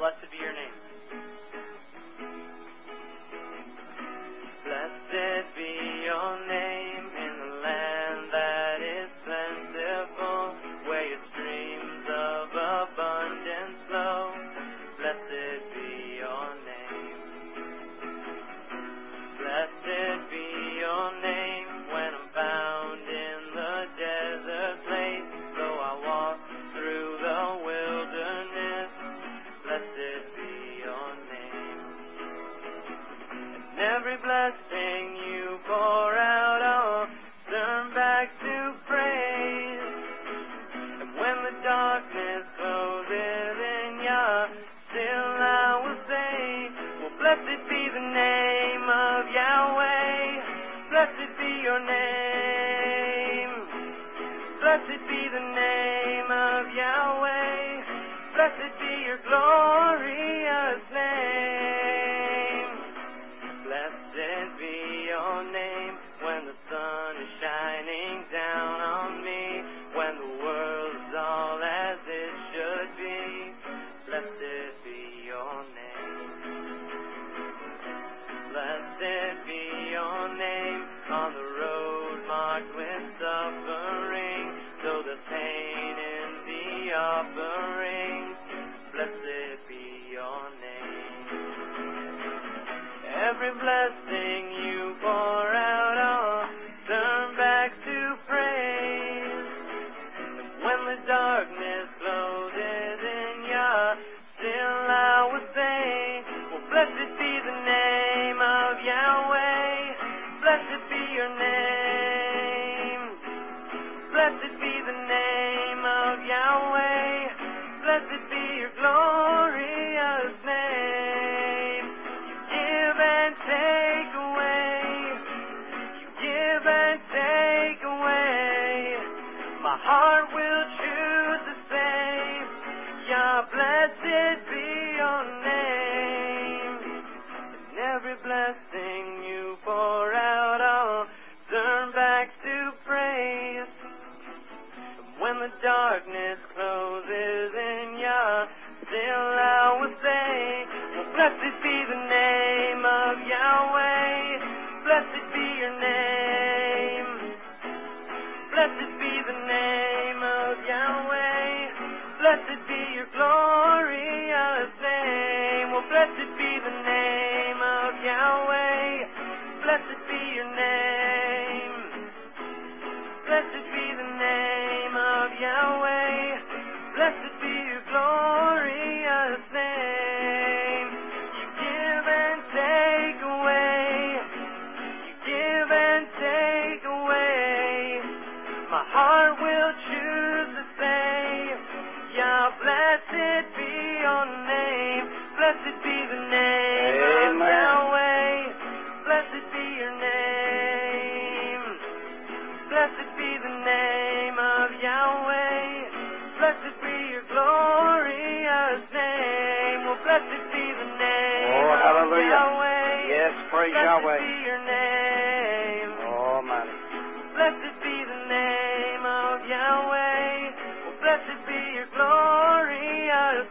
Blessed be your name. Blessed be your name in the land that is plentiful, where your streams of abundance flow. Blessed be your name. Blessed be your name when I'm found in the desert place. Though I walk through the wilderness, blessed be your name. And every blessing you pour out, I'll turn back to praise. And when the darkness closes in ya, still I will say, well, blessed be the name of Yahweh. Blessed be your name. Blessed be the name of Yahweh. Blessed be your glorious name. Blessed be your name when the sun is shining down on me, when the world's all as it should be. Blessed be your name. Blessed be your name on the road marked with suffering, though the pain in the offering. Blessed be your name. Every blessing you pour out, I'll turn back to praise. And when the darkness closes in ya, still I will say, well, blessed be the name of Yahweh. Blessed be your name. Blessed be the name of Yahweh. Blessed be your glorious name. You give and take away. You give and take away. My heart will choose to say, Yah, blessed be your name. And every blessing you pour out, I'll turn back to praise. And when the darkness closes in ya, still I will say, well, blessed be the name of Yahweh. Blessed be your name. Blessed be the name of Yahweh. Blessed be your glorious name. Well, blessed be the name of Yahweh. Blessed be your name. Blessed be the name of Yahweh. Blessed be your glorious name. You give and take away. You give and take away. My heart will choose to say, Yah, blessed be your name. Blessed be the name of Yahweh. Blessed be your name. Blessed be the name of Yahweh. Blessed be your glorious name. Well, blessed be the name of Yahweh. Yes, praise Yahweh. Blessed be your name. Almighty. Blessed be the name of Yahweh. Well, blessed be your glorious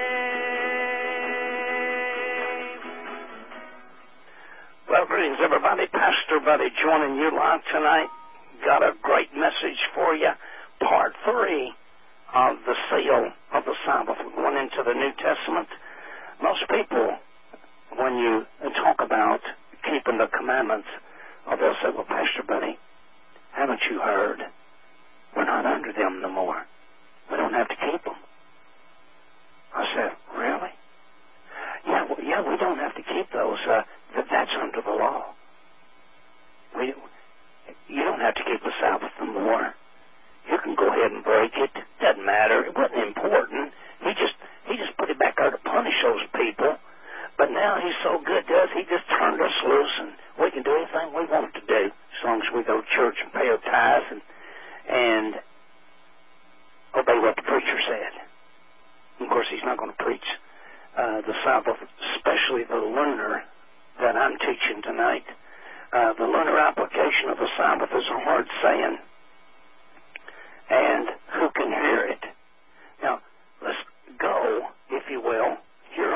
name. Well, greetings, everybody. Pastor Buddy joining you live tonight. Got a great message for you. Part 3 of the seal of the Sabbath. We're going into the New Testament. Most people, when you talk about keeping the commandments, they'll say, well, Pastor Buddy, haven't you heard? We're not under them no more. We don't have to keep them. I said, really? Yeah, we don't have to keep those. That's under the law. You don't have to keep the Sabbath no more. You can go ahead and break it. Doesn't matter. It wasn't important. He just put it back there to punish those people. But now he's so good to us, he just turned us loose, and we can do anything we want to do as long as we go to church and pay our tithes and obey what the preacher said. Of course, he's not going to preach the Sabbath, especially the lunar that I'm teaching tonight. The lunar application of the Sabbath is a hard saying, and who can hear it? Now, let's go, if you will. Here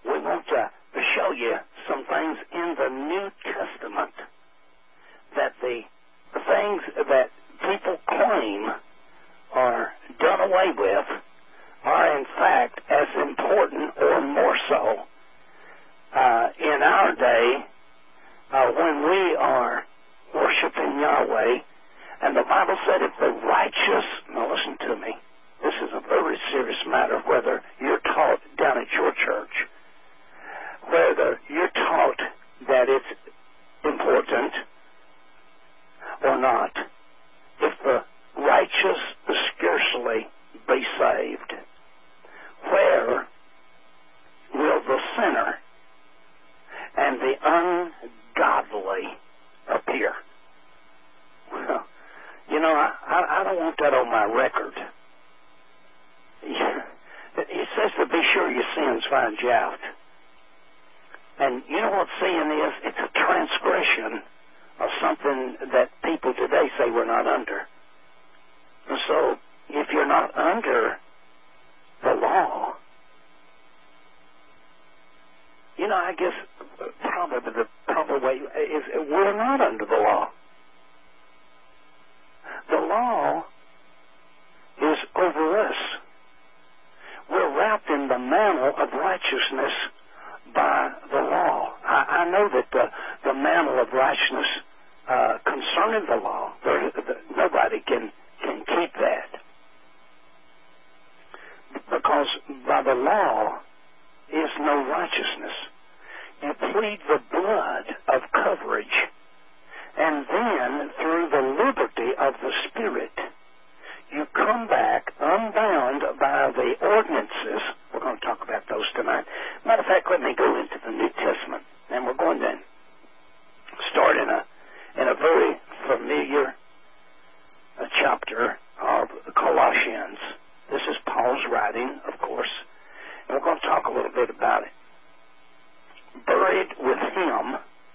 we want to show you some things in the New Testament that the things that people claim are done away with are in fact as important or more so in our day when we are worshiping Yahweh. And the Bible said if the righteous, now listen to me, this is a very serious matter, whether you're taught down at your church, whether you're taught that it's important or not, if the righteous scarcely be saved, where will the sinner and the ungodly appear? Well, you know, I don't want that on my record. It says to be sure your sins find you out. And you know what sin is? It's a transgression of something that people today say we're not under. And so, if you're not under the law, you know, I guess probably the proper way is we're not under the law. The law is over us. We're wrapped in the mantle of righteousness by the law. I know that the mantle of righteousness concerning the law, nobody can keep that. Because by the law is no righteousness. You plead the blood of coverage, and then through the liberty of the Spirit, you come back unbound by the ordinances. We're going to talk about those tonight. Matter of fact, let me go into the New Testament, and we're going to start in a very familiar chapter of Colossians. This is Paul's writing, of course, and we're going to talk a little bit about it. Buried with him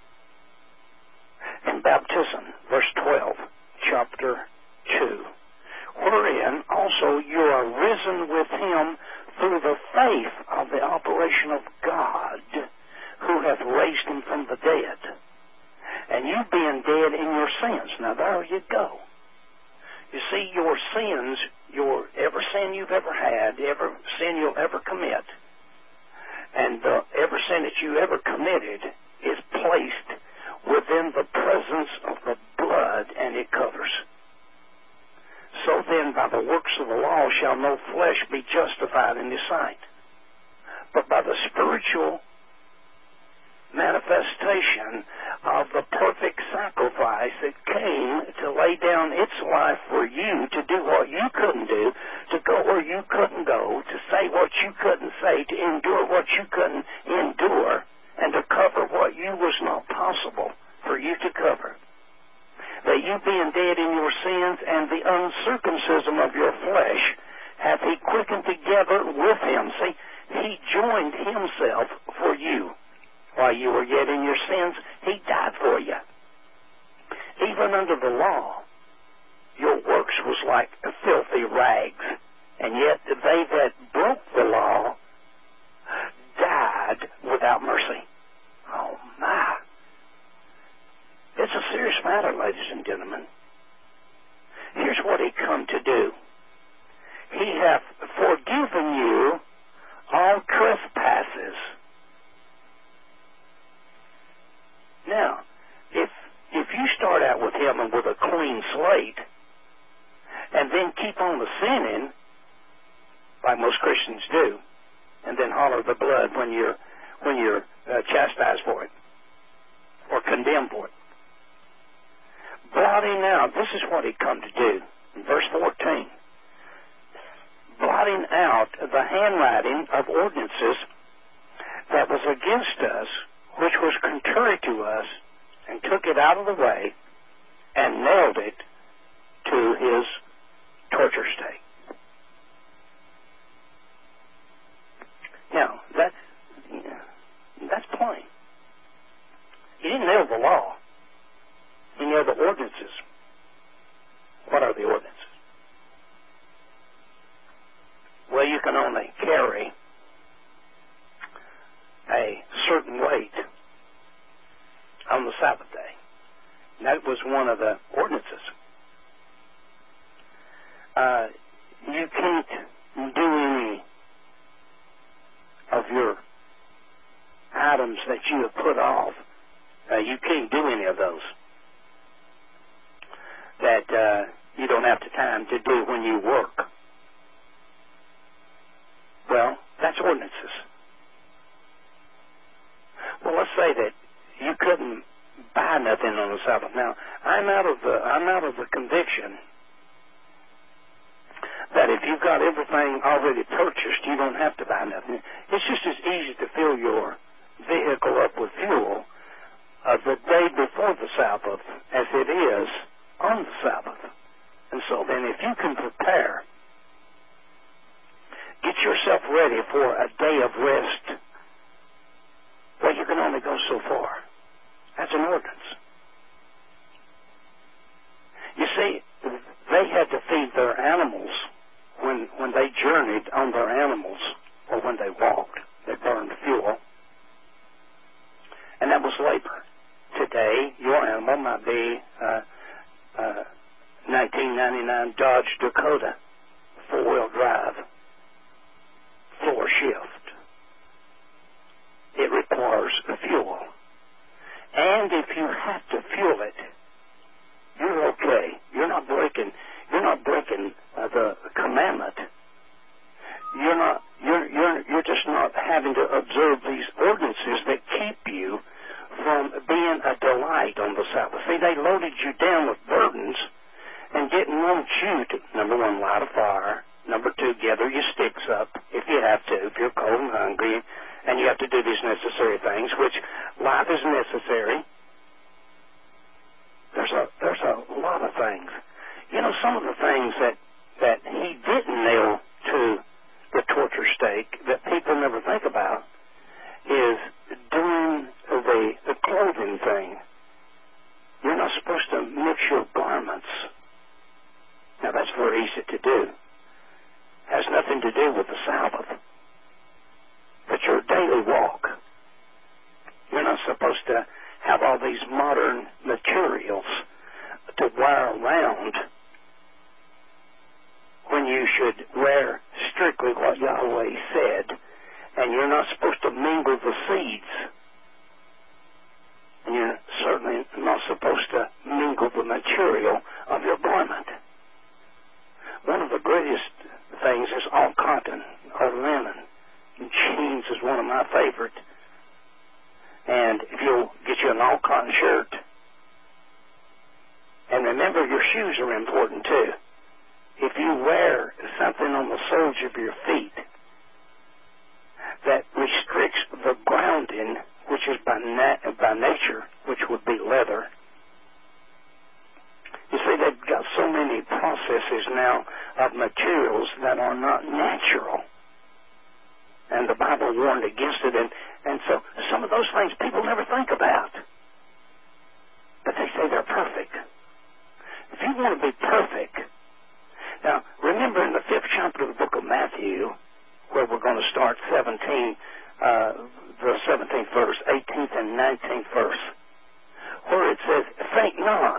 in baptism, verse 12, chapter 2, wherein also you are risen with him through the faith of the operation of God, who hath raised him from the dead. And you being dead in your sins. Now there you go. You see, your sins, every sin you've ever had, every sin you'll ever commit, and every sin that you ever committed is placed within the presence of the blood, and it covers. So then, by the works of the law shall no flesh be justified in his sight, but by the spiritual manifestation of the perfect sacrifice that came to lay down its life for you, to do what you couldn't do, to go where you couldn't go, to say what you couldn't say, to endure what you couldn't endure, and to cover what you was not possible for you to cover. That you being dead in your sins and the uncircumcision of your flesh hath he quickened together with him. See, he joined himself for you. While you were yet in your sins, he died for you. Even under the law, your works was like filthy rags, and yet they that broke the law died without mercy. Oh, my. It's a serious matter, ladies and gentlemen. Here's what he come to do. He hath forgiven you all trespasses. Now, if you start out with him and with a clean slate, and then keep on the sinning, like most Christians do, and then holler the blood when you're chastised for it or condemned for it, blotting out, this is what he come to do. In verse 14, blotting out the handwriting of ordinances that was against us, which was contrary to us, and took it out of the way and nailed it to his torture stake. Now, that's plain. He didn't nail the law. He nailed the ordinances. What are the ordinances? Well, you can only carry That was one of the ordinances. You can't do any of your items that you have put off. You can't do any of those that you don't have the time to do when you work. Well, that's ordinances. Well, let's say that you couldn't buy nothing on the Sabbath. Now, I'm out of the conviction that if you've got everything already purchased, you don't have to buy nothing. It's just as easy to fill your vehicle up with fuel the day before the Sabbath as it is on the Sabbath. And so then, if you can prepare, get yourself ready for a day of rest, well, you can only go so far. That's an ordinance. You see, they had to feed their animals when they journeyed on their animals, or when they walked. They burned fuel. And that was labor. Today, your animal might be 1999 Dodge Dakota, 4-wheel drive, floor shift. It requires fuel. And if you have to fuel it, you're okay. You're not breaking the commandment. You're just not having to observe these ordinances that keep you from being a delight on the Sabbath. See, they loaded you down with burdens and didn't want you to, number one, light a fire. Number two, gather your sticks up if you have to, if you're cold and hungry, and you have to do these necessary things, which life is necessary. There's a lot of things. You know, some of the things that he didn't nail to the torture stake that people never think about is doing the clothing thing. You're not supposed to mix your garments. Now, that's very easy to do. Has nothing to do with the Sabbath. But your daily walk, you're not supposed to have all these modern materials to wear around when you should wear strictly what Yahweh said. And you're not supposed to mingle the seeds. And you're certainly not supposed to mingle the material of your garment. One of the greatest things is all cotton or linen. And jeans is one of my favorite. And if you'll get you an all cotton shirt, and remember your shoes are important too. If you wear something on the soles of your feet that restricts the grounding, which is by nature, which would be leather. You see, they've got so many processes now of materials that are not natural. And the Bible warned against it. And so some of those things people never think about. But they say they're perfect. If you want to be perfect, now remember in the 5th chapter of the book of Matthew, where we're going to start the 17th verse, 18th and 19th verse, where it says, "Think not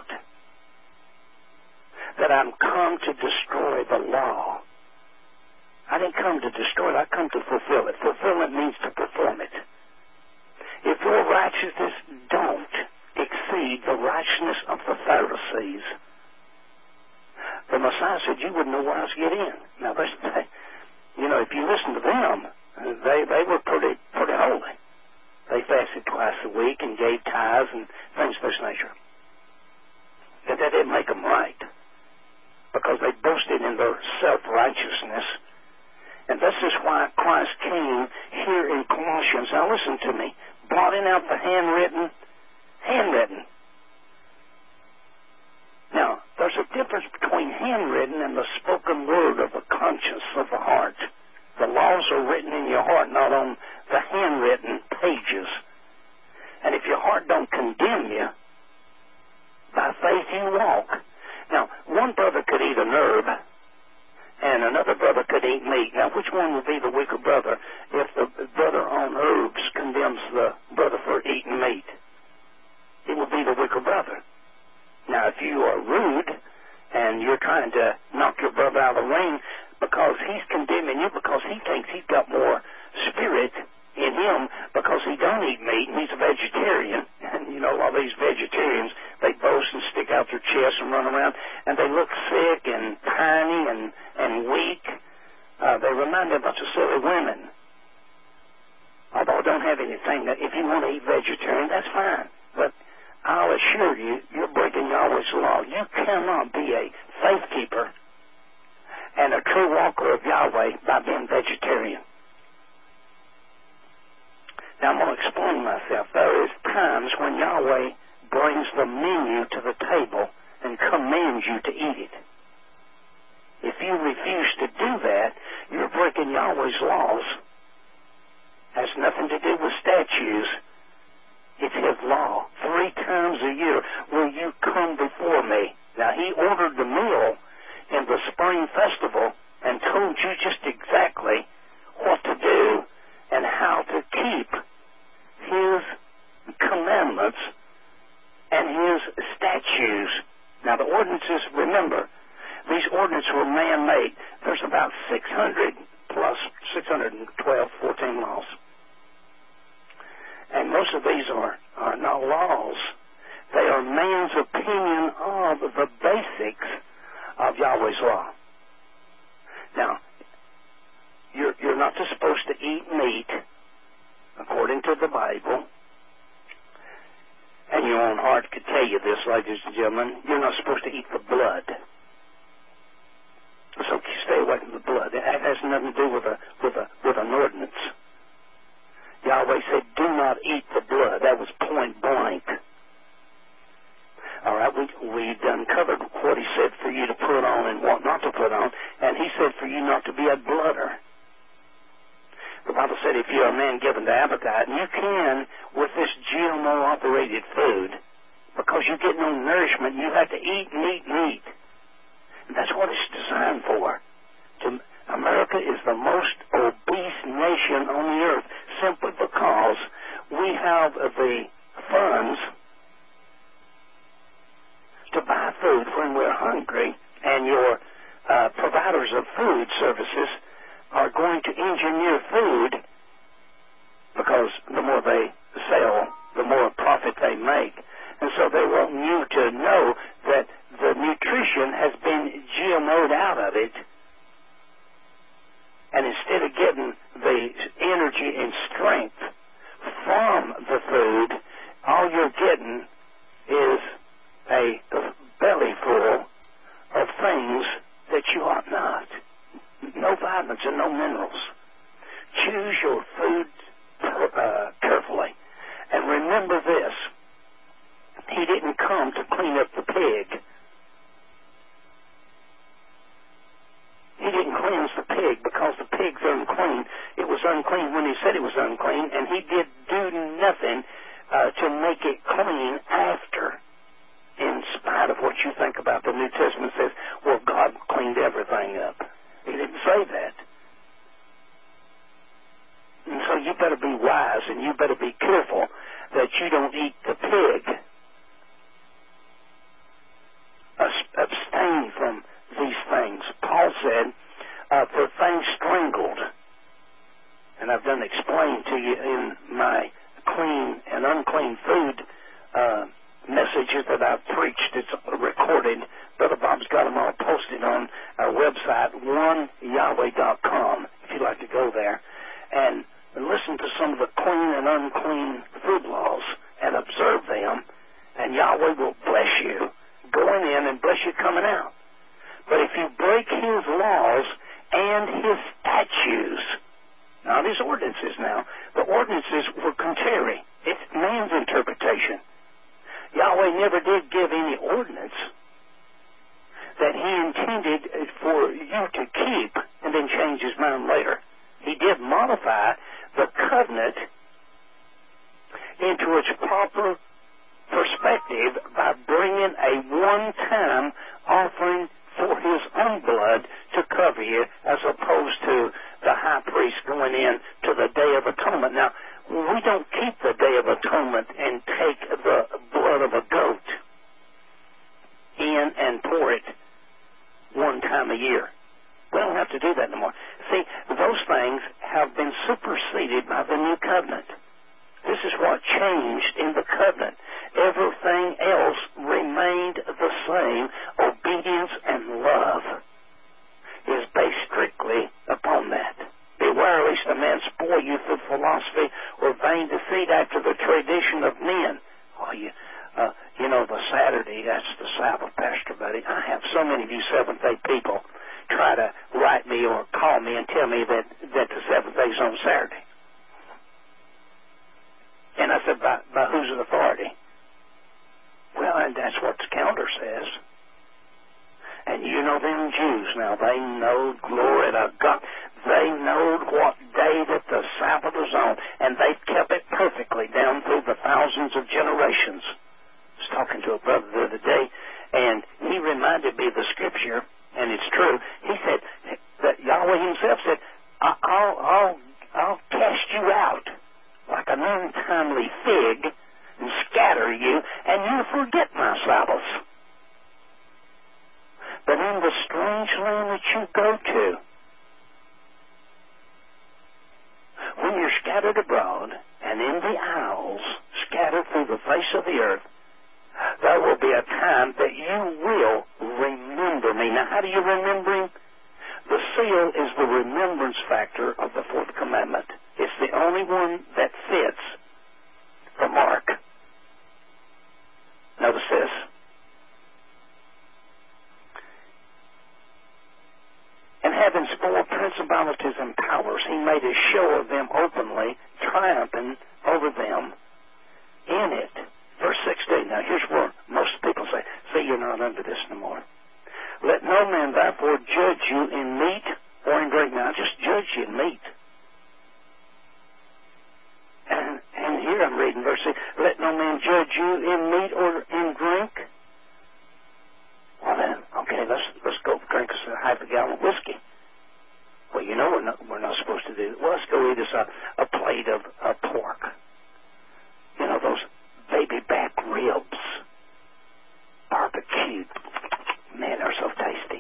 that I'm come to destroy the law." I didn't come to destroy it. I come to fulfill it. Fulfillment means to perform it. If your righteousness don't exceed the righteousness of the Pharisees, the Messiah said you wouldn't know where else to get in. Now, if you listen to them, they were pretty holy. They fasted twice a week and gave tithes and things of this nature. But that didn't make them right, because they boasted in their self-righteousness. And this is why Christ came here in Colossians. Now listen to me. Blotting out the handwritten. Now, there's a difference between handwritten and the spoken word of the conscience of the heart. The laws are written in your heart, not on the handwritten pages. And if your heart don't condemn you, by faith you walk. Now, one brother could eat an herb, and another brother could eat meat. Now, which one would be the weaker brother if the brother on herbs condemns the brother for eating meat? It would be the weaker brother. trying to knock your brother out of the ring because he's condemning you because he thinks he's got more spirit in him because he don't eat meat and he's a vegetarian. And, you know, a lot of these vegetarians, they boast and stick out their chests and run around, and they look sick and tiny and weak. They remind me of a bunch of silly women. Although I don't have anything that if you want to eat vegetarian, that's fine. But I'll assure you, you're breaking Yahweh's law. You cannot be a faith keeper and a true walker of Yahweh by being vegetarian. Now, I'm going to explain myself. There is times when Yahweh brings the menu to the table and commands you to eat it. If you refuse to do that, you're breaking Yahweh's laws. Has nothing to do with statues. It's His law. 3 times a year will you come before me. Now, He ordered the meal in the spring festival and told you just exactly what to do and how to keep His commandments and His statutes. Now, the ordinances, remember, these ordinances were man-made. There's about 600 plus 612, 14 laws. And most of these are not laws. They are man's opinion of the basics of Yahweh's law. Now, you're not just supposed to eat meat, according to the Bible. And your own heart could tell you this, ladies and gentlemen. You're not supposed to eat the blood. So stay away from the blood. It has nothing to do with an ordinance. Yahweh said, do not eat the blood. That was point blank. All right, we done covered what He said for you to put on and what not to put on, and He said for you not to be a blooder. The Bible said if you're a man given to appetite, and you can with this GMO-operated food, because you get no nourishment, you have to eat and eat and eat. And that's what it's designed for. America is the most obese nation on the earth simply because we have the funds to buy food when we're hungry, and your providers of food services are going to engineer food because the more they sell, the more profit they make. And so they want you to know that the nutrition has been GMO'd out of it. And instead of getting the energy and strength from the food, all you're getting is a belly full of things that you ought not. No vitamins and no minerals. Choose your food carefully. And remember this. He didn't come to clean up the pig. He didn't cleanse the pig because the pig's unclean. It was unclean when He said it was unclean, and He did do nothing to make it clean after. In spite of what you think about the New Testament says, well, God cleaned everything up. He didn't say that. And so you better be wise and you better be careful that you don't eat the pig. Abstain from these things. Paul said, for things strangled. And I've done explain to you in my clean and unclean food messages that I've preached. It's recorded. Brother Bob's got them all posted on our website, oneyahweh.com, if you'd like to go there and listen to some of the clean and unclean food laws and observe them, and Yahweh will bless you going in and bless you coming out. But if you break His laws and His statutes, not His ordinances now, the ordinances were contrary. It's man's interpretation. Yahweh never did give any ordinance that He intended for you to keep and then change His mind later. He did modify the covenant into its proper perspective by bringing a one-time offering for His own blood to cover you, as opposed to the high priest going in to the Day of Atonement. Now, we don't keep the Day of Atonement and take the blood of a goat in and pour it one time a year. We don't have to do that anymore. See, those things have been superseded by the new covenant. This is what changed in the covenant. Everything else remained the same. Obedience and love is based strictly upon that. Beware lest a man spoil you through philosophy or vain deceit after the tradition of men. Oh, you know, the Saturday, that's the Sabbath, Pastor Buddy. I have so many of you Seventh-day people try to write me or call me and tell me that the seventh day is on Saturday. And I said, by whose authority? Well, and that's what the calendar says. And you know them Jews now, they know, glory to God, they know what day that the Sabbath is on, and they've kept it perfectly down through the thousands of generations. I was talking to a brother the other day, and he reminded me of the scripture, and it's true. He said that Yahweh himself said, I'll cast you out like an untimely fig and scatter you, and you'll forget my Sabbaths. But in the strange land that you go to, when you're scattered abroad and in the isles, scattered through the face of the earth, there will be a time that you will remember me. Now, how do you remember him? The seal is the remembrance factor of the fourth commandment. It's the only one that fits the mark. Notice this. And having spoiled principalities and powers, he made a show of them openly, triumphing over them in it. Verse 16. Now here's where most people say, see, you're not under this no more. Let no man therefore judge you in meat or in drink. Now just judge you in meat. And here I'm reading verse 6. Let no man judge you in meat or in drink. Well then, okay, let's go drink us a half a gallon of whiskey. Well, you know we're not supposed to do. Well, let's go eat us a plate of pork. You know, those baby back ribs, barbecued. Man, they're so tasty.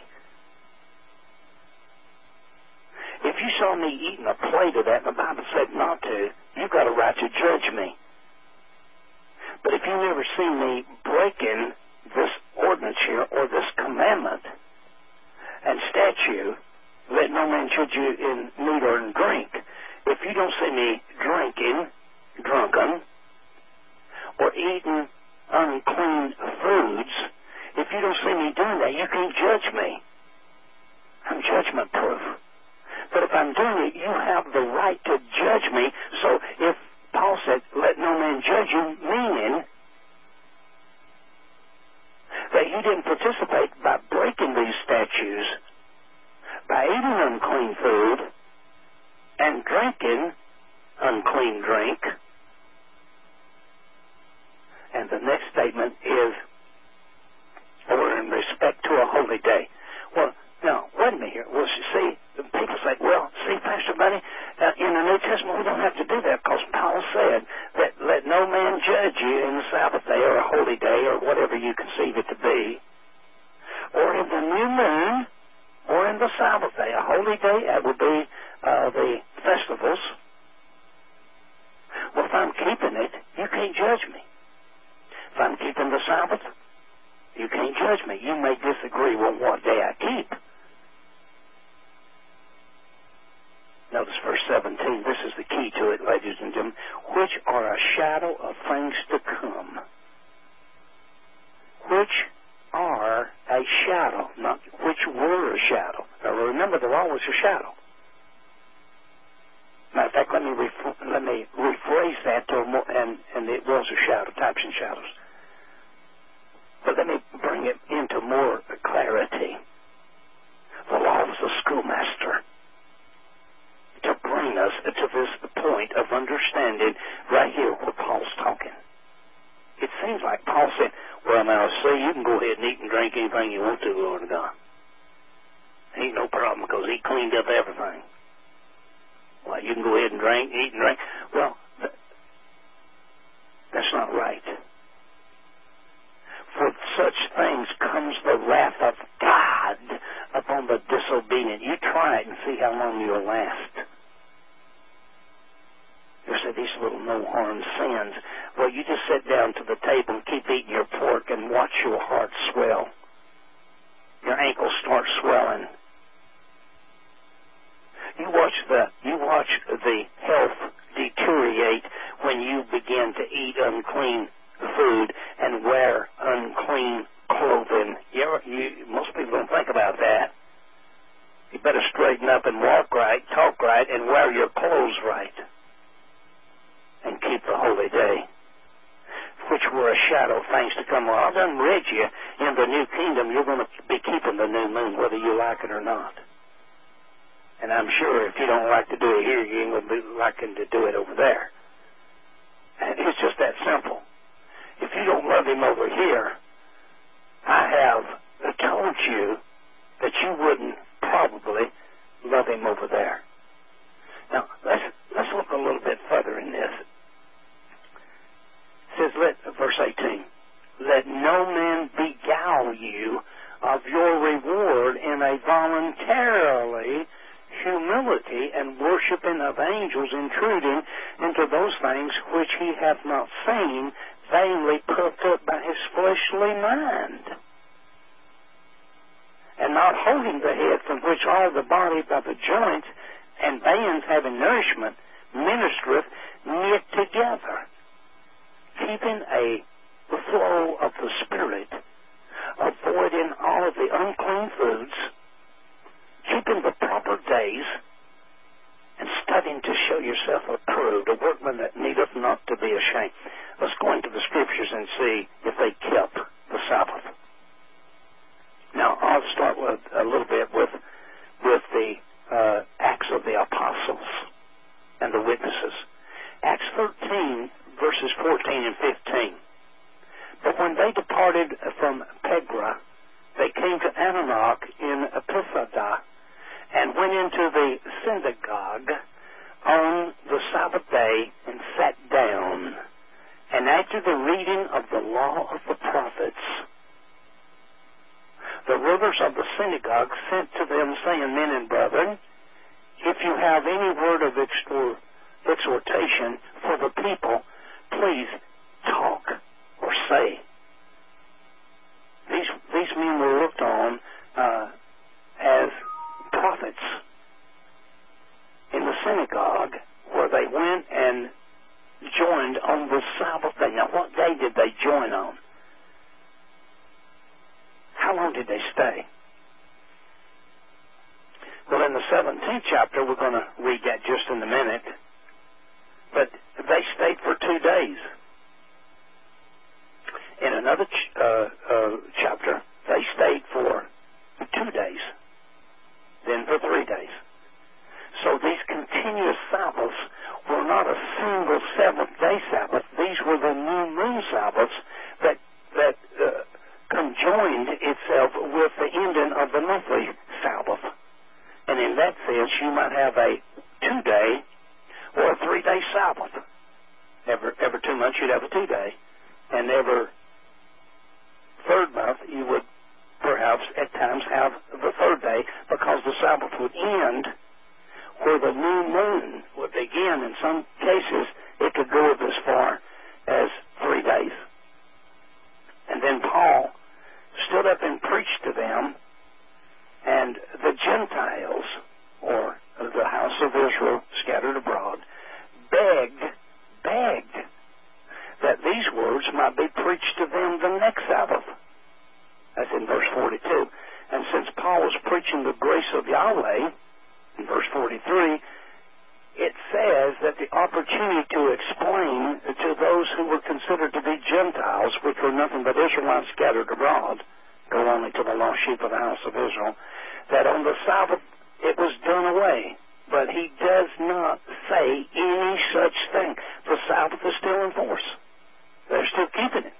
If you saw me eating a plate of that and the Bible said not to, you've got a right to judge me. But if you never see me breaking this ordinance here or this commandment and statute, let no man judge you in meat or in drink. If you don't see me drinking, drunken, or eating unclean foods, if you don't see me doing that, you can't judge me. I'm judgment proof. But if I'm doing it, you have the right to judge me. So if Paul said, let no man judge you, meaning that you didn't participate by breaking these statutes, by eating unclean food and drinking unclean drink. And the next statement is, or in respect to a holy day. Well, now, wait a minute here. Well, see, people say, well, see, Pastor Buddy, in the New Testament we don't have to do that because Paul said that let no man judge you in the Sabbath day or a holy day or whatever you conceive it to be, or in the new moon, or in the Sabbath day. A holy day, that would be the festivals. Well, if I'm keeping it, you can't judge me. If I'm keeping the Sabbath, you can't judge me. You may disagree with what day I keep. Notice verse 17. This is the key to it, ladies and gentlemen. Which are a shadow of things to come. Which are a shadow, not which were a shadow. Now remember, they're always a shadow. Matter of fact, let me rephrase that to more, and it was a shadow, types and shadows. But let me bring it into more clarity. The law was a schoolmaster to bring us to this point of understanding right here where Paul's talking. It seems like Paul said, well, now, see, you can go ahead and eat and drink anything you want to, Lord of God. Ain't no problem because he cleaned up everything. Well, you can go ahead and eat and drink. Well, that's not right. For such things comes the wrath of God disobedient. You try it and see how long you'll last. You say these little no-harm sins. Well, you just sit down to the table and keep eating your pork and watch your heart swell. Your ankles start swelling. You watch the health deteriorate when you begin to eat unclean food and wear unclean clothing. Most people don't think about that. You better straighten up and walk right, talk right, and wear your clothes right. And keep the holy day, which were a shadow of things to come. Well, I've done read you in the new kingdom. You're going to be keeping the new moon, whether you like it or not. And I'm sure if you don't like to do it here, you ain't going to be liking to do it over there. And it's just that simple. If you don't love him over here, I have told you that you wouldn't probably love him over there. Now, let's look a little bit further in this. It says, verse 18, let no man beguile you of your reward in a voluntarily humility and worshiping of angels, intruding into those things which he hath not seen, vainly puffed up by his fleshly mind, and not holding the head, from which all the body by the joints and bands having nourishment ministereth knit together, keeping the flow of the Spirit, avoiding all of the unclean foods, keeping the proper days, and studying to show yourself approved, a workman that needeth not to be ashamed. Let's go into the Scriptures and see if they kept the Sabbath. Now, I'll start with a little bit with the Acts of the Apostles and the witnesses. Acts 13, verses 14 and 15. But when they departed from Pegra, they came to Antioch in Pisidia, and went into the synagogue on the Sabbath day and sat down. And after the reading of the law of the prophets, the rulers of the synagogue sent to them, saying, Men and brethren, if you have any word of exhortation for the people, please talk or say. These men were looked on as prophets in the synagogue, where they went and joined on the Sabbath day. Now, what day did they join on? How long did they stay? Well, in the 17th chapter, we're going to read that just in a minute, but they stayed for 2 days. In another chapter, they stayed for 2 days, then for 3 days. So these continuous Sabbaths were not a single seventh-day Sabbath. These were the new moon Sabbaths that conjoined itself with the ending of the monthly Sabbath. And in that sense, you might have a 2-day or a 3-day Sabbath. Every 2 months, you'd have a 2-day. And every third month, you would perhaps at times have the 3rd day, because the Sabbath would end where the new moon would begin. In some cases, it could go as far as 3 days. And then Paul stood up and preached to them, and the Gentiles, or the house of Israel scattered abroad, begged that these words might be preached to them the next Sabbath. That's in verse 42. And since Paul was preaching the grace of Yahweh, in verse 43, it says that the opportunity to explain to those who were considered to be Gentiles, which were nothing but Israelites scattered abroad, go only to the lost sheep of the house of Israel, that on the Sabbath it was done away. But he does not say any such thing. The Sabbath is still in force. They're still keeping it.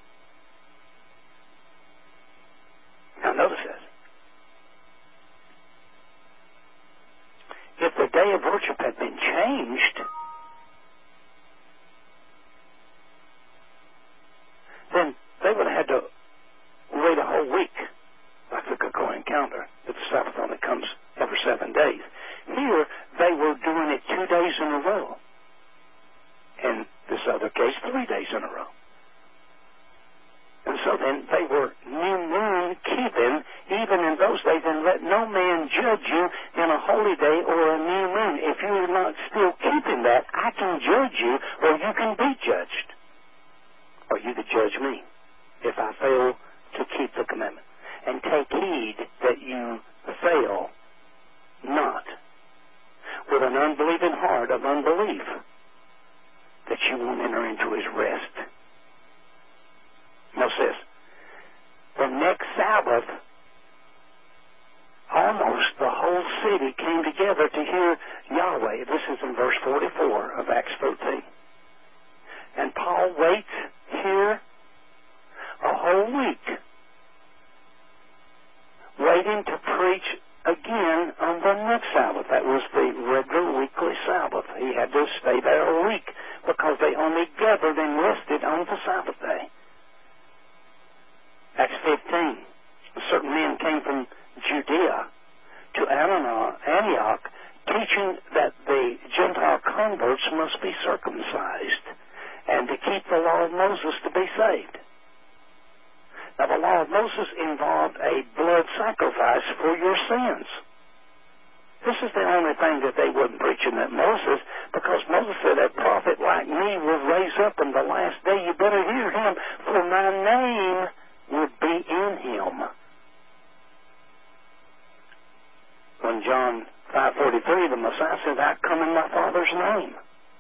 Now notice this. If the day of worship had been changed, then they would have had to wait a whole week, like the Gregorian calendar, if the Sabbath only comes in a row. In this other case, 3 days in a row. And so then they were new moon keeping, even in those days, and let no man judge you in a holy day or a new moon. If you're not still keeping that, I can judge you, or you can be judged. Or you could judge me if I fail to keep the commandment. And take heed that you fail not with an unbelieving heart of unbelief, that you won't enter into his rest. Now says, the next Sabbath, almost the whole city came together to hear Yahweh. This is in verse 44 of Acts 13. And Paul waits here a whole week, waiting to preach again on the next Sabbath. That was the regular weekly Sabbath. He had to stay there a week because they only gathered and rested on the Sabbath day. Acts 15. Certain men came from Judea to Antioch, teaching that the Gentile converts must be circumcised and to keep the law of Moses to be saved. Now, the law of Moses involved a blood sacrifice for your sins. This is the only thing that they wasn't preaching at Moses, because Moses said, a prophet like me will raise up in the last day. You better hear him, for my name would be in him. When John 5:43, the Messiah said, I come in my Father's name.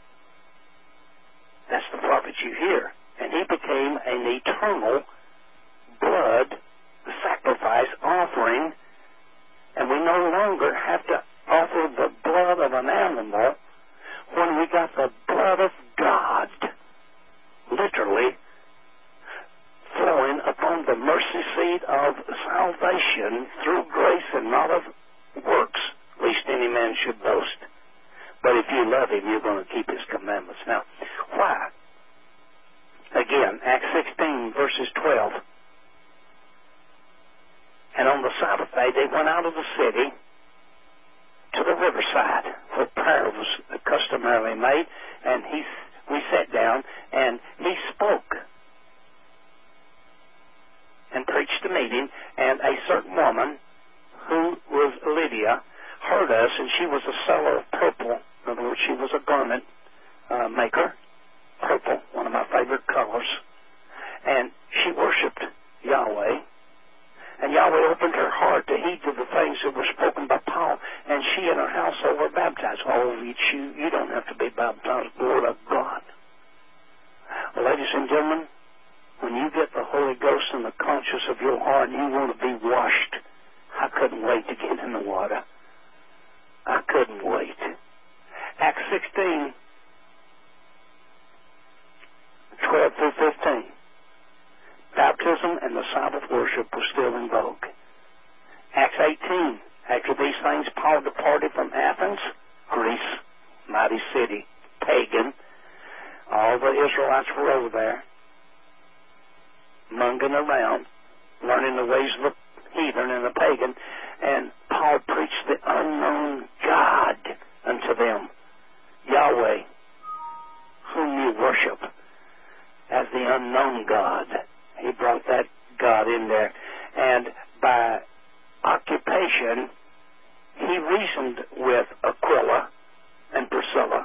That's the prophet you hear. And he became an eternal blood sacrifice offering, and we no longer have to offer the blood of an animal when we got the blood of God literally flowing upon the mercy seat of salvation through grace and not of works, lest any man should boast. But if you love him, you're going to keep his commandments. Now, why? Again, Acts 16, verses 12. And on the Sabbath day, they went out of the city to the riverside, where prayer was customarily made, and we sat down, and he spoke and preached the meeting, and a certain woman who was Lydia heard us, and she was a seller of purple. In other words, she was a garment maker, purple, one of my favorite colors, and she worshiped Yahweh. And Yahweh opened her heart to heed to the things that were spoken by Paul, and she and her household were baptized. Oh, you don't have to be baptized, Lord of God. Well, ladies and gentlemen, when you get the Holy Ghost in the conscience of your heart and you want to be washed, I couldn't wait to get in the water. I couldn't wait. Acts 16, 12 through 15. Baptism and the Sabbath worship was still in vogue. Acts 18. After these things, Paul departed from Athens, Greece, mighty city, pagan. All the Israelites were over there, munging around, learning the ways of the heathen and the pagan. And Paul preached the unknown God unto them, Yahweh, whom you worship as the unknown God. He brought that God in there. And by occupation, he reasoned with Aquila and Priscilla.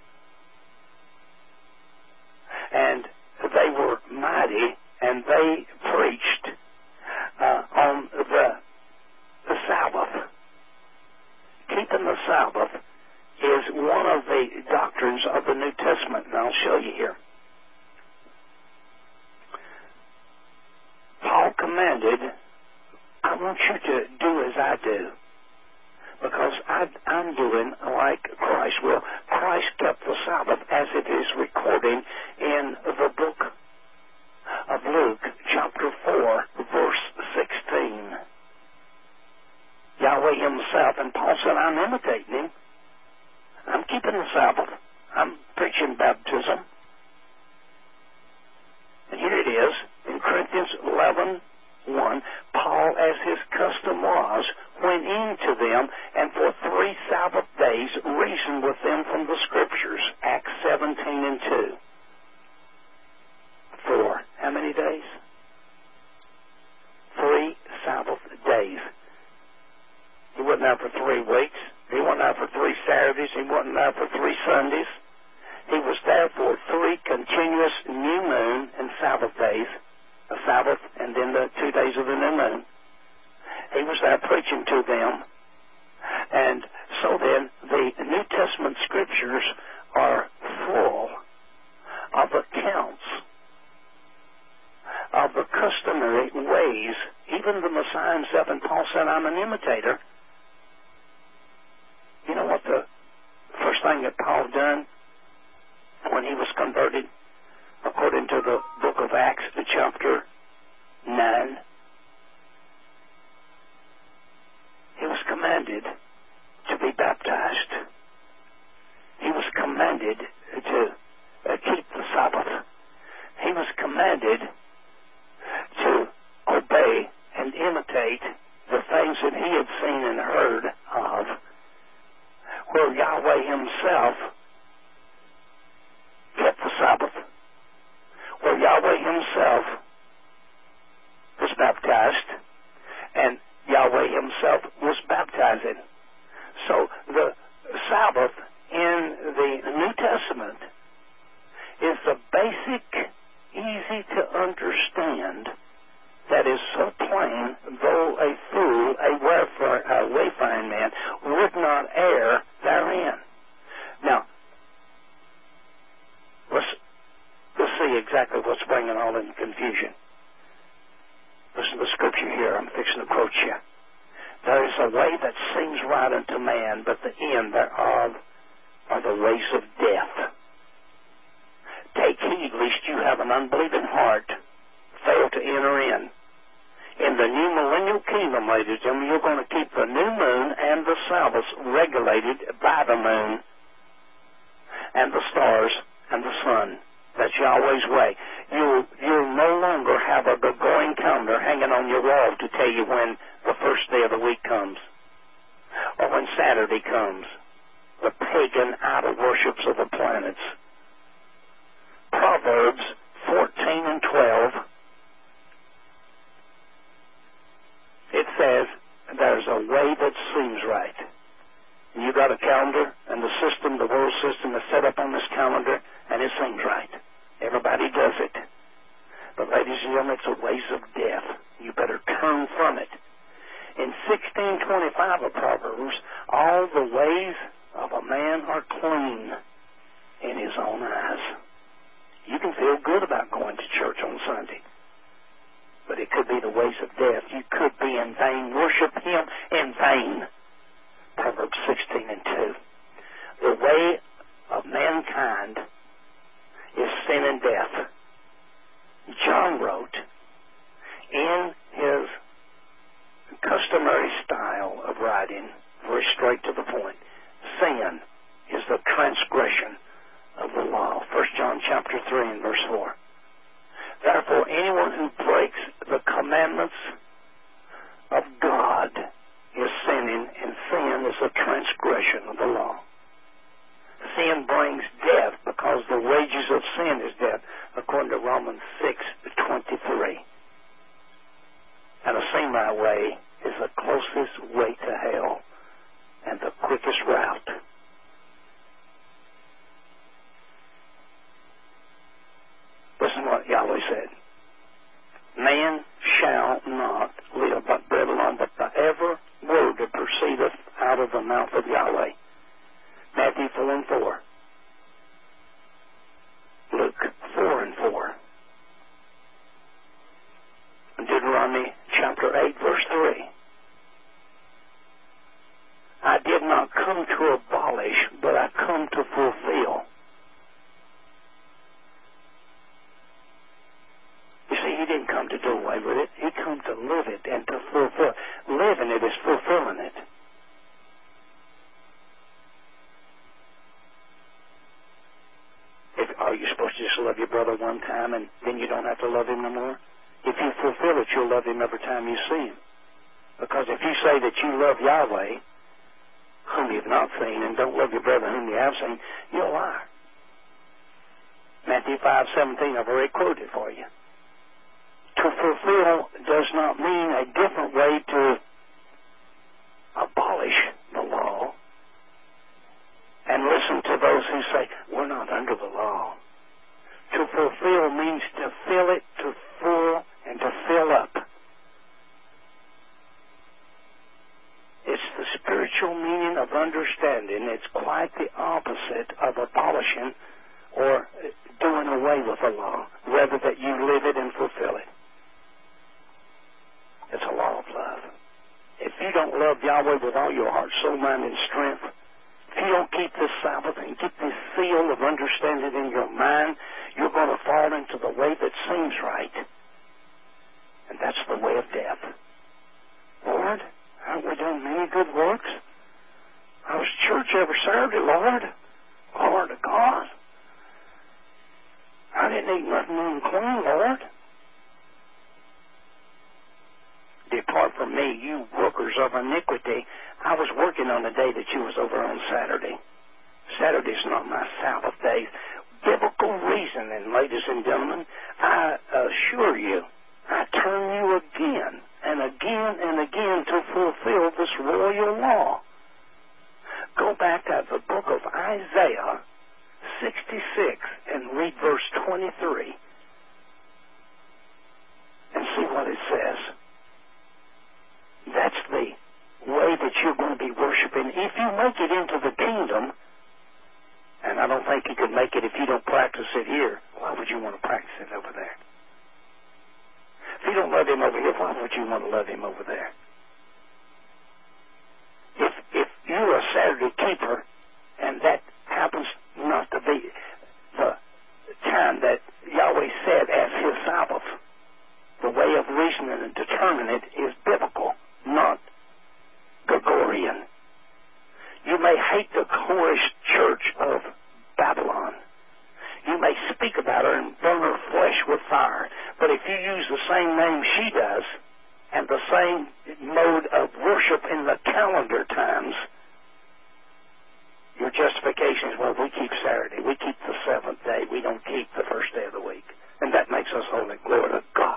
And they were mighty, and they preached on the Sabbath. Keeping the Sabbath is one of the doctrines of the New Testament, and I'll show you here. Paul commanded, I want you to do as I do, because I'm doing like Christ will. Christ kept the Sabbath as it is recorded in the book of Luke, chapter 4, verse 16. Yahweh himself, and Paul said, I'm imitating him. I'm keeping the Sabbath. I'm preaching baptism. And here it is, in Corinthians 11:1, Paul, as his custom was, went into them, and for 3 Sabbath days reasoned with them from the Scriptures. Acts 17:2. For how many days? 3 Sabbath days. He wasn't there for 3 weeks. He wasn't there for 3 Saturdays. He wasn't there for 3 Sundays. He was there for 3 continuous new moon and Sabbath days. A Sabbath and then the 2 days of the new moon. He was there preaching to them. And so then the New Testament Scriptures are full of accounts of the customary ways. Even the Messiah himself, and Paul said, I'm an imitator. You know what the first thing that Paul done when he was converted, according to the book of Acts, chapter 9? He was commanded to be baptized. He was commanded to keep the Sabbath. He was commanded to obey and imitate the things that he had seen and heard of, where Yahweh himself kept the Sabbath, where Yahweh himself was baptized, and Yahweh himself was baptizing. So the Sabbath in the New Testament is the basic, easy to understand, that is so plain, though a fool, a wayfaring man, would not err therein. Now, let's see exactly what's bringing all in confusion. Listen to the Scripture here. I'm fixing to quote you. There is a way that seems right unto man, but the end thereof are the ways of death. Take heed lest you have an unbelieving heart, fail to enter in. In the new millennial kingdom, ladies and gentlemen, you're going to keep the new moon and the Sabbaths regulated by the moon and the stars and the sun. That's Yahweh's way. You'll no longer have a Gregorian calendar hanging on your wall to tell you when the first day of the week comes, or when Saturday comes. The pagan idol worships of the planets. Proverbs 14:12. It says, there's a way that seems right. And you got a calendar, and the system, the world system, is set up on this calendar, and it seems right. Everybody does it. But ladies and gentlemen, it's the ways of death. You better turn from it. In 16:25 of Proverbs, all the ways of a man are clean in his own eyes. You can feel good about going to church on Sunday, but it could be the ways of death. You could be in vain. Worship him in vain. Proverbs 16:2. The way of mankind is sin and death. John wrote, in his customary style of writing, very straight to the point, sin is the transgression of the law. 1 John chapter 3 and verse 4. Therefore, anyone who breaks the commandments of God is sinning, and sin is a transgression of the law. Sin brings death because the wages of sin is death, according to Romans 6:23. And a Semite way is the closest way to hell and the quickest route. Listen to what Yahweh said. Man shall not live by bread alone, but by every word that proceedeth out of the mouth of Yahweh. Matthew 4:4. Luke 4:4. Deuteronomy chapter 8, verse 3. I did not come to abolish, but I come to fulfill. You see, he didn't come to do away with it. He come to live it and to fulfill. Living it is fulfilling it. Are you supposed to just love your brother one time and then you don't have to love him no more? If you fulfill it, you'll love him every time you see him. Because if you say that you love Yahweh, whom you've not seen, and don't love your brother whom you have seen, you're a liar. Matthew 5:17, I've already quoted for you. To fulfill does not mean a different way to abolish the law. And listen to those who say, we're not under the law. To fulfill means to fill it to full and to fill up. It's the spiritual meaning of understanding. It's quite the opposite of abolishing or doing away with the law, rather that you live it and fulfill it. It's a law of love. If you don't love Yahweh with all your heart, soul, mind, and strength, if you don't keep this Sabbath and keep this seal of understanding in your mind, you're going to fall into the way that seems right. And that's the way of death. Lord, haven't we done many good works? I was church every Saturday, Lord. Lord of God. I didn't eat nothing unclean, Lord. Depart from me, you workers of iniquity. I was working on the day that you was over on Saturday. Saturday's not my Sabbath day. Biblical reasoning, ladies and gentlemen. I assure you, I turn you again and again and again to fulfill this royal law. Go back to the book of Isaiah 66 and read verse 23 and see what it says. That's the way that you're going to be worshiping. If you make it into the kingdom, and I don't think you could make it if you don't practice it here, why would you want to practice it over there? If you don't love him over here, why would you want to love him over there? If you're a Saturday keeper, and that happens not to be the time that Yahweh said as his Sabbath, the way of reasoning and determining it is biblical, not Gregorian. You may hate the Chorish church of Babylon. You may speak about her and burn her flesh with fire. But if you use the same name she does and the same mode of worship in the calendar times, your justification is, well, we keep Saturday. We keep the seventh day. We don't keep the first day of the week. And that makes us holy. Glory to God.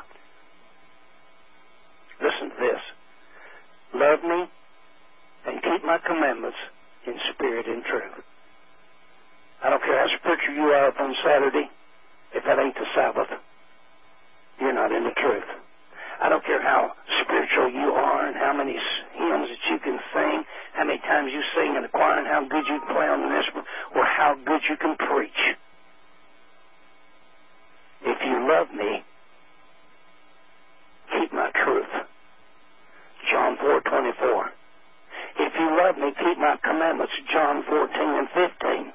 Listen to this. Love me and keep my commandments in spirit and truth. I don't care how spiritual you are up on Saturday. If that ain't the Sabbath, you're not in the truth. I don't care how spiritual you are and how many hymns that you can sing, how many times you sing in the choir, and how good you can play on the instrument, or how good you can preach. If you love me, keep my truth. John 4:24. If you love me, keep my commandments. John 14 and 15.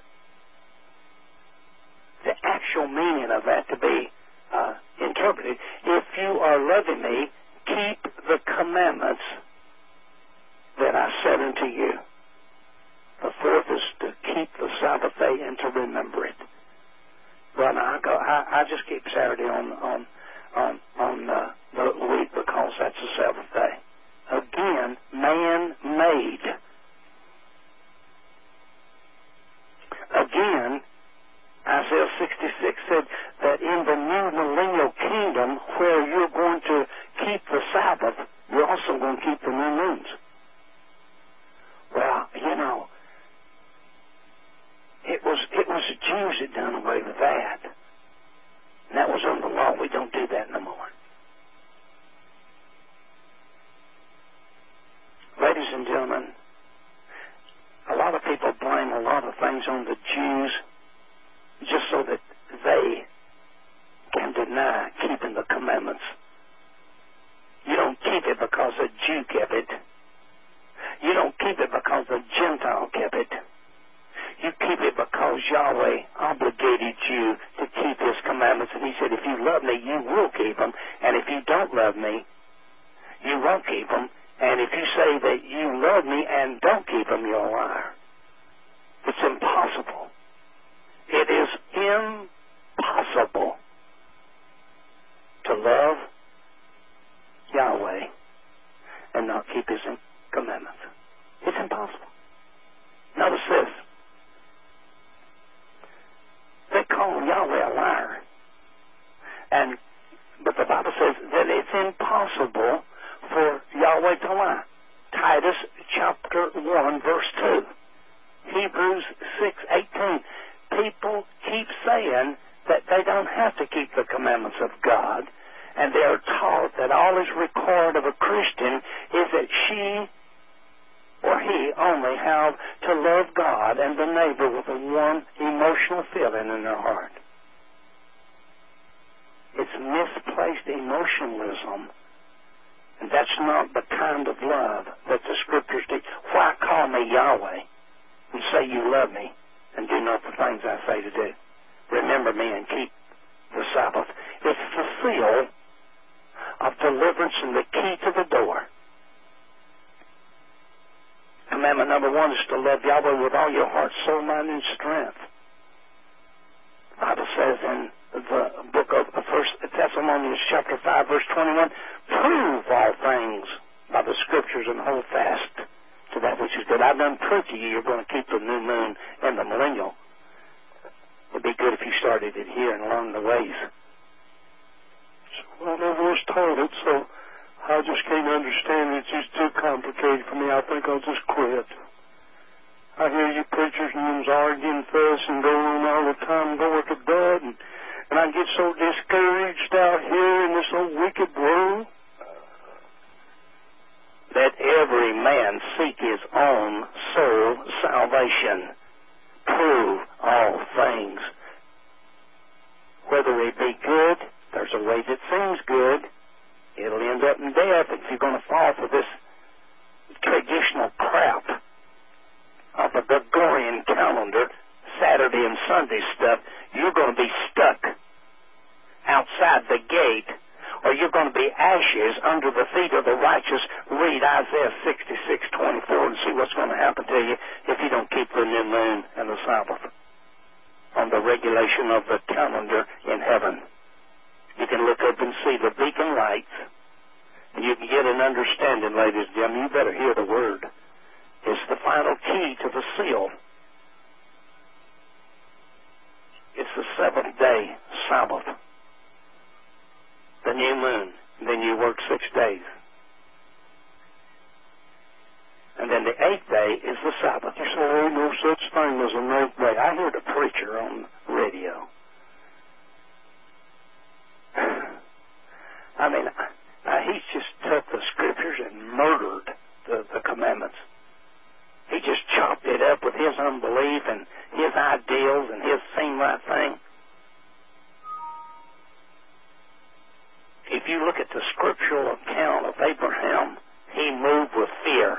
The actual meaning of that to be interpreted, if you are loving me, keep the commandments that I said unto you. The fourth is to keep the Sabbath day and to remember it. Well, now I just keep Saturday on the week because that's the Sabbath day. Again, man-made. Again, Isaiah 66 said that in the new millennial kingdom where you're going to keep the Sabbath, you're also going to keep the new moons. Well, you know, it was the Jews that done away with that. And that was under the law. We don't do that no more. Ladies and gentlemen, a lot of people blame a lot of things on the Jews just so that they can deny keeping the commandments. You don't keep it because a Jew kept it. You don't keep it because a Gentile kept it. You keep it because Yahweh obligated you to keep his commandments. And he said, if you love me, you will keep them. And if you don't love me, you won't keep them. And if you say that you love me and don't keep them, you're a liar. It's impossible. It is impossible to love Yahweh and not keep His commandments. It's impossible. Notice this. They call Yahweh a liar. But the Bible says that it's impossible for Yahweh to lie. Titus chapter 1, verse 2. Hebrews 6:18. People keep saying that they don't have to keep the commandments of God, and they are taught that all is required of a Christian is that she or he only have to love God and the neighbor with a warm emotional feeling in their heart. It's misplaced emotionalism, and that's not the kind of love that the Scriptures teach. Why call me Yahweh and say you love me and do not the things I say to do? Remember me and keep the Sabbath. It's the seal of deliverance and the key to the door. Commandment number 1 is to love Yahweh with all your heart, soul, mind, and strength. The Bible says in the book of 1 Thessalonians chapter 5, verse 21, prove all things by the Scriptures and hold fast to that which is good. I've done proved to you you're going to keep the new moon and the millennial. It'd be good if you started it here and learned the ways. Well, I never was taught it, so I just can't understand it. It's just too complicated for me. I think I'll just quit. I hear you preachers and them arguing, fussing, going on all the time, going to God, and I get so discouraged out here in this old wicked world. Let every man seek his own soul salvation. Prove all things. Whether it be good, there's a way that seems good. It'll end up in death if you're going to fall for this traditional crap of the Gregorian calendar, Saturday and Sunday stuff. You're going to be stuck outside the gate, or you're going to be ashes under the feet of the righteous. Read Isaiah 66:24 and see what's going to happen to you if you don't keep the new moon and the Sabbath on the regulation of the calendar in heaven. You can look up and see the beacon lights, and you can get an understanding, ladies and gentlemen. You better hear the word. It's the final key to the seal. It's the 7th day Sabbath, the new moon. Then you work 6 days. And then the 8th day is the Sabbath. You say there ain't no such thing as an 8th day. I heard a preacher on radio. I mean, he's just took the Scriptures and murdered the commandments. He just chopped it up with his unbelief and his ideals and his seem right thing. If you look at the scriptural account of Abraham, he moved with fear.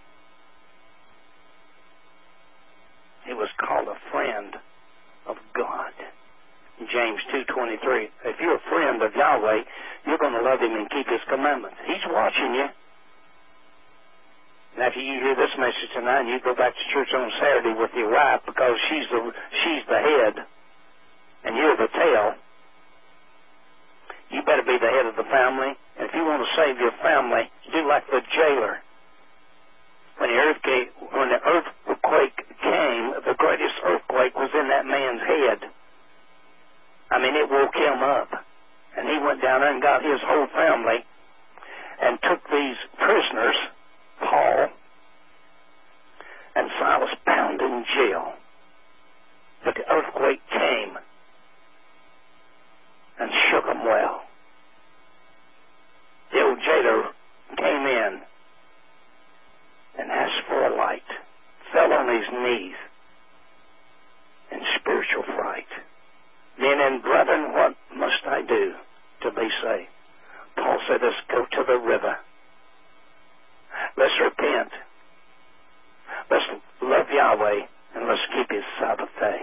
He was called a friend of God. James 2:23. If you're a friend of Yahweh, you're going to love Him and keep His commandments. He's watching you. And after you hear this message tonight, you go back to church on Saturday with your wife because she's the head and you're the tail. You better be the head of the family. And if you want to save your family, do like the jailer. When the earthquake came, the greatest earthquake was in that man's head. I mean, it woke him up. And he went down there and got his whole family and took these prisoners, Paul and Silas, bound in jail. But the earthquake came and shook them well. The old jailer came in and asked for a light, fell on his knees in spiritual fright. Men and brethren, what must I do to be saved? Paul said, let's go to the river. Let's repent. Let's love Yahweh, and let's keep His Sabbath day.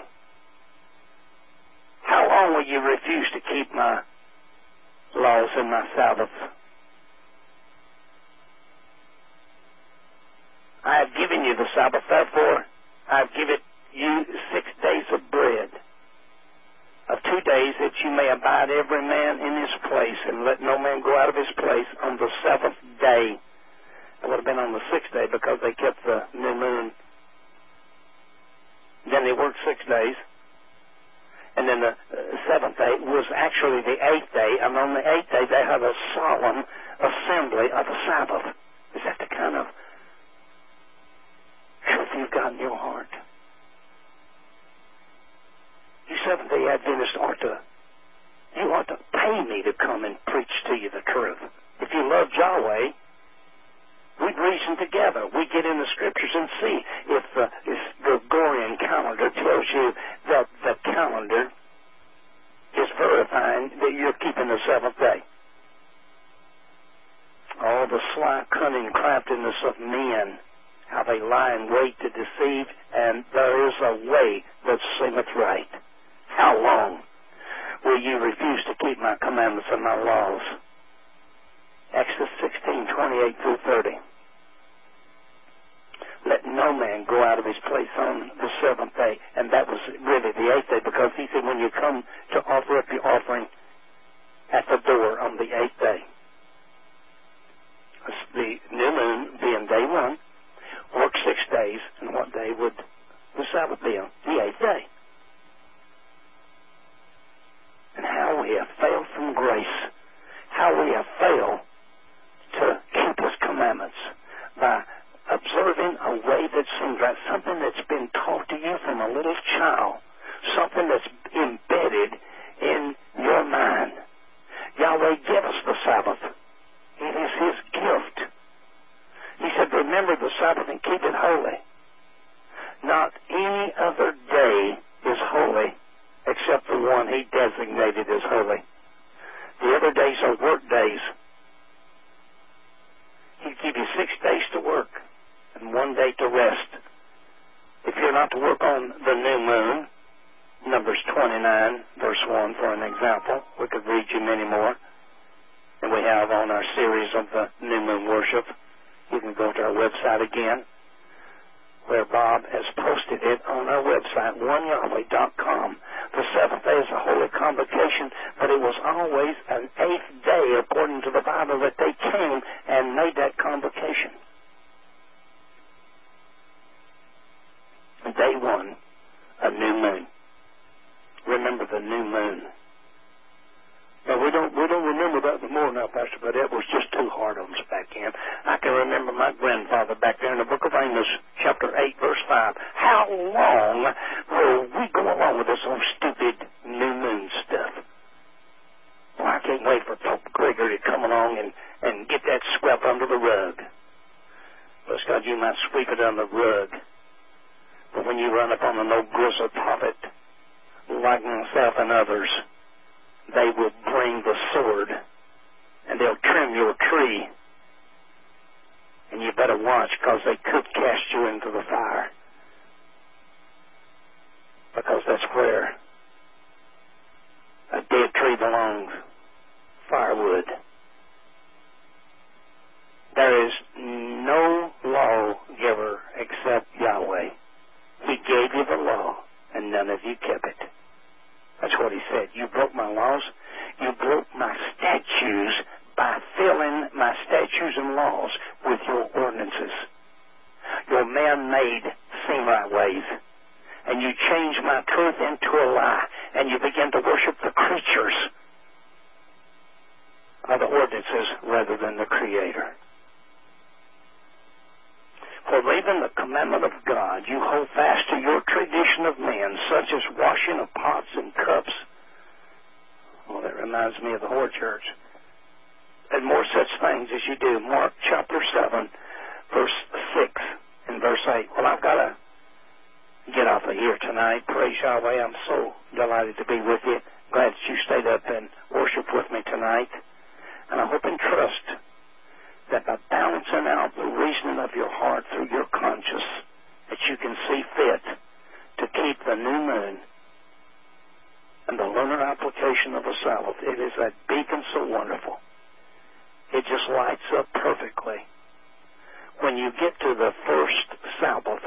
How long will you refuse to keep my laws and my Sabbath? I have given you the Sabbath, therefore I have given you 6 days of bread, of 2 days, that you may abide every man in his place, and let no man go out of his place on the 7th day. It would have been on the 6th day because they kept the new moon. Then they worked 6 days. And then the 7th day was actually the 8th day. And on the 8th day, they had a solemn assembly of the Sabbath. Is that the kind of truth you've got in your heart? You Seventh-day Adventists you ought to pay me to come and preach to you the truth. If you love Yahweh, we'd reason together. We get in the Scriptures and see if the Gregorian calendar tells you that the calendar is verifying that you're keeping the 7th day. Oh, the sly, cunning craftiness of men, how they lie in wait to deceive, and there is a way that seemeth right. How long will you refuse to keep my commandments and my laws? Exodus 16:28-30. Let no man go out of his place on the 7th day. And that was really the 8th day, because he said when you come to offer up your offering at the door on the 8th day, the new moon being day 1, work 6 days, and what day would the Sabbath be on? The 8th day. And how we have failed from grace, how we have failed to keep His commandments by observing a way that seems right, something that's been taught to you from a little child, something that's embedded in your mind. Yahweh gave us the Sabbath. It is His gift. He said, remember the Sabbath and keep it holy. Not any other day is holy except the one He designated as holy. The other days are work days. He'd give you 6 days to work and 1 day to rest. If you're not to work on the new moon, Numbers 29, verse 1, for an example. We could read you many more. And we have on our series of the new moon worship. You can go to our website again, where Bob has posted it on our website, oneyahweh.com. The 7th day is a holy convocation, but it was always an 8th day, according to the Bible, that they came and made that convocation. Day 1, a new moon. Remember the new moon. Now, we don't remember that anymore now, Pastor, but it was just too hard on us back then. I can remember my grandfather back there in the book of Amos, chapter 8, verse 5. How long will we go along with this old stupid new moon stuff? Well, I can't wait for Pope Gregory to come along and get that swept under the rug. Bless God, you might sweep it under the rug. But when you run up on an old gristle prophet, like myself and others, they will bring the sword, and they'll trim your tree. And you better watch, because they could cast you into the fire. Because that's where a dead tree belongs, firewood. There is no lawgiver except Yahweh. He gave you the law, and none of you kept it. That's what He said. You broke my laws. You broke my statutes by filling my statutes and laws with your ordinances, your man-made seem-right ways. And you changed my truth into a lie, and you began to worship the creatures of the ordinances rather than the Creator. For leaving the commandment of God, you hold fast to your tradition of men, such as washing of pots and cups. Well, that reminds me of the Whore Church. And more such things as you do. Mark chapter 7, verse 6 and verse 8. Well, I've got to get off of here tonight. Praise Yahweh. I'm so delighted to be with you. Glad that you stayed up and worshiped with me tonight. And I hope and trust that by balancing out the reasoning of your heart through your conscience, that you can see fit to keep the new moon and the lunar application of the Sabbath. It is that beacon so wonderful. It just lights up perfectly. When you get to the first Sabbath,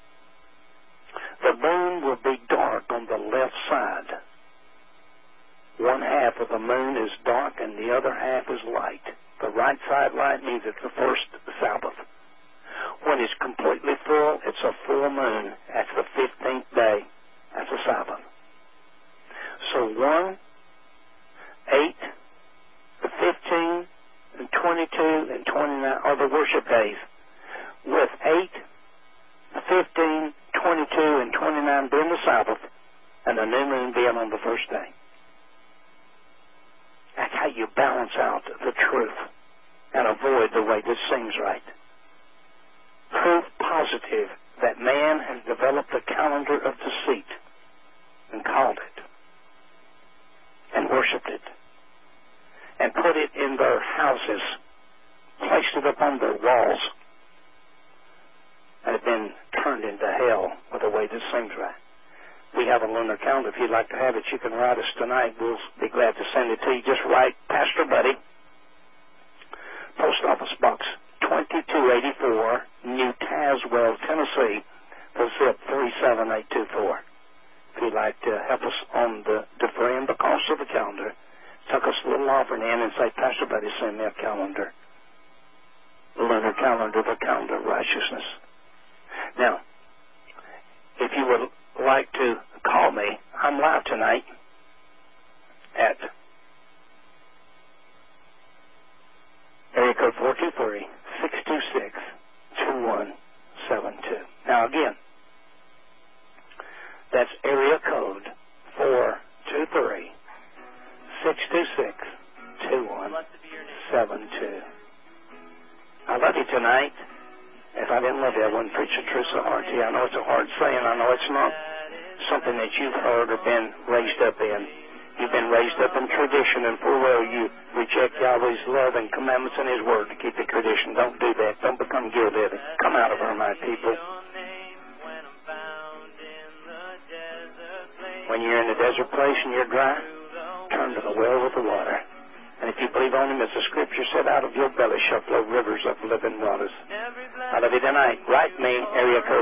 the moon will be dark on the left side. one half of the moon is dark and the other half is light. The right side light means it's the first Sabbath. When it's completely full, it's a full moon. That's the 15th day. That's a Sabbath. So 1, 8, the 15, and 22, and 29 are the worship days. With 8, 15, 22, and 29 being the Sabbath, and the new moon being on the first day. That's how you balance out the truth and avoid the way this seems right. Proof positive that man has developed a calendar of deceit and called it and worshipped it and put it in their houses, placed it upon their walls, and have been turned into hell with the way this seems right. We have a lunar calendar. If you'd like to have it, you can write us tonight. We'll be glad to send it to you. Just write Pastor Buddy, Post Office Box 2284, New Tazewell, Tennessee, the zip 37824. If you'd like to help us on defraying the cost of the calendar, tuck us a little offering in and say, Pastor Buddy, send me a calendar. The lunar calendar, the calendar of righteousness. Now, if you would like to call me, I'm live tonight at area code 423-626-2172. Now again, that's area code 423-626-2172. I love you tonight. If I didn't love you, I wouldn't preach the truth so hard to you. I know it's a hard saying. I know it's not something that you've heard or been raised up in. You've been raised up in tradition, and full well you reject Yahweh's love and commandments and His Word to keep the tradition. Don't do that. Don't become guilty of it. Come out of her, my people. When you're in the desert place and you're dry, turn to the well with the water. And if you believe on Him, as the Scripture said, out of your belly shall flow rivers of living waters. I love you tonight. Write me, area code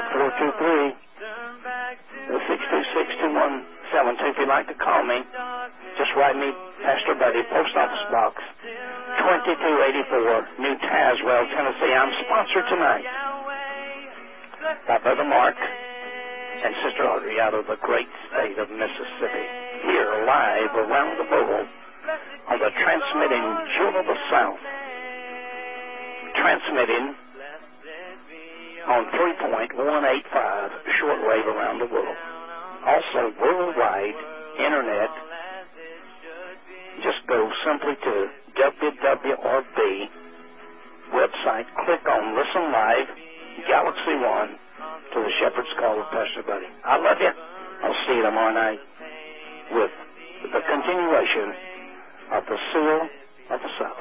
423-626-2172. If you'd like to call me, just write me, Pastor Buddy, Post Office Box 2284, New Tazewell, Tennessee. I'm sponsored tonight by Brother Mark and Sister Audrey out of the great state of Mississippi, here live around the world on the transmitting Jewel of the South, transmitting on 3.185 shortwave around the world. Also worldwide internet. Just go simply to WWRB website, click on Listen Live, Galaxy One, to the Shepherd's Call of Pastor Buddy. I love you. I'll see you tomorrow night with the continuation of the Seal of the South.